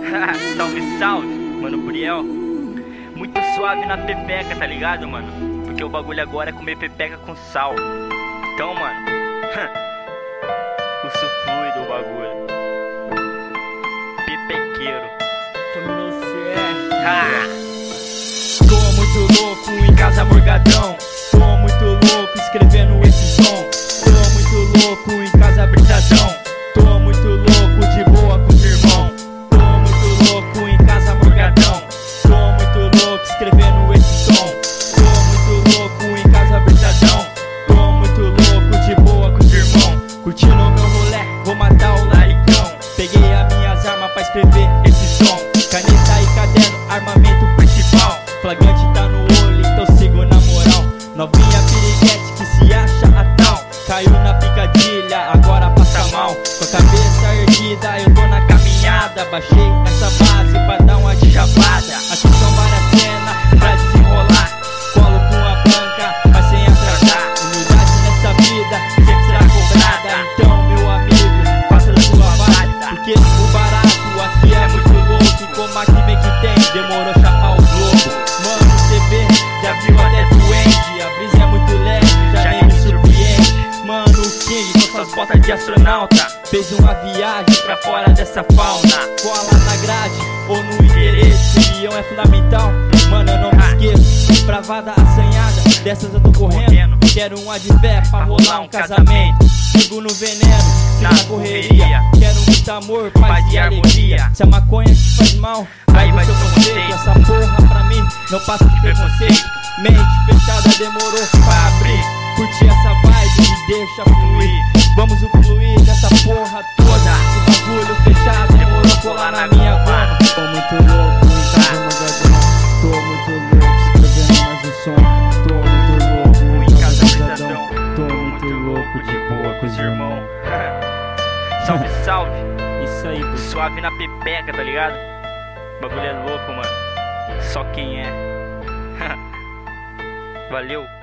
Salve, salve, mano Briel. Muito suave na pepeca, tá ligado, mano? Porque o bagulho agora é comer pepeca com sal. Então, mano, o fluido do bagulho. Pepequeiro. Família CR. Tô muito louco em casa morgadão. Tô muito louco escrevendo esse som. Tô muito louco em casa brisadão. Tô muito louco de boa com os irmãos. Tô muito louco em casa morgadão. Tô muito louco escrevendo esse som. Tô muito louco em casa brisadão. Tô muito louco de boa com os irmãos. Curtindo meu rolê, vou matar o laricão. Peguei as minhas armas pra escrever esse som. Caneta e caderno, armamento principal. Flagrante tá no olho, então sigo na moral. Novinha piriguete que se acha a tal. Caiu na picadilha, agora passa mal. Com a cabeça erguida, eu tô na caminhada. Baixei essa base pra dar uma de javada. Aqui são várias cenas Pra desenrolar, colo com a banca, mas sem atrasar. humildade nessa vida sempre será cobrada. Então, meu amigo, Faça da sua varada. porque o barato aqui é muito louco. Como aqui vem que tem, demorou chamar o globo. Mano, cê vê, Já viu até doente. A brisa é muito leve, já nem me surpreende. Mano, o King com suas botas de astronauta fez uma viagem pra fora dessa fauna. cola na grade ou no endereço. União é fundamental, mano, eu não me esqueço. Bravada assanhada, dessas eu tô correndo. Quero um advé pra rolar um casamento. Sigo no veneno, sigo na correria. Quero muito amor, paz e alegria. Se a maconha te faz mal, Aí vai ser ser você. você. Essa porra pra mim não passa de preconceito. Mente fechada demorou pra abrir. Curti essa vibe e deixa fluir. Vamos fluir dessa porra toda. O bagulho fechado demorou colar na minha goma. Tô muito louco em casa morgadão. Tô muito louco escrevendo mais um som. Tô muito louco em casa brisadão. Tô muito louco de boa com os irmãos. Salve, salve. Isso aí, pô. Suave na pepeca, tá ligado? O bagulho é louco, mano. Só quem é. Valeu.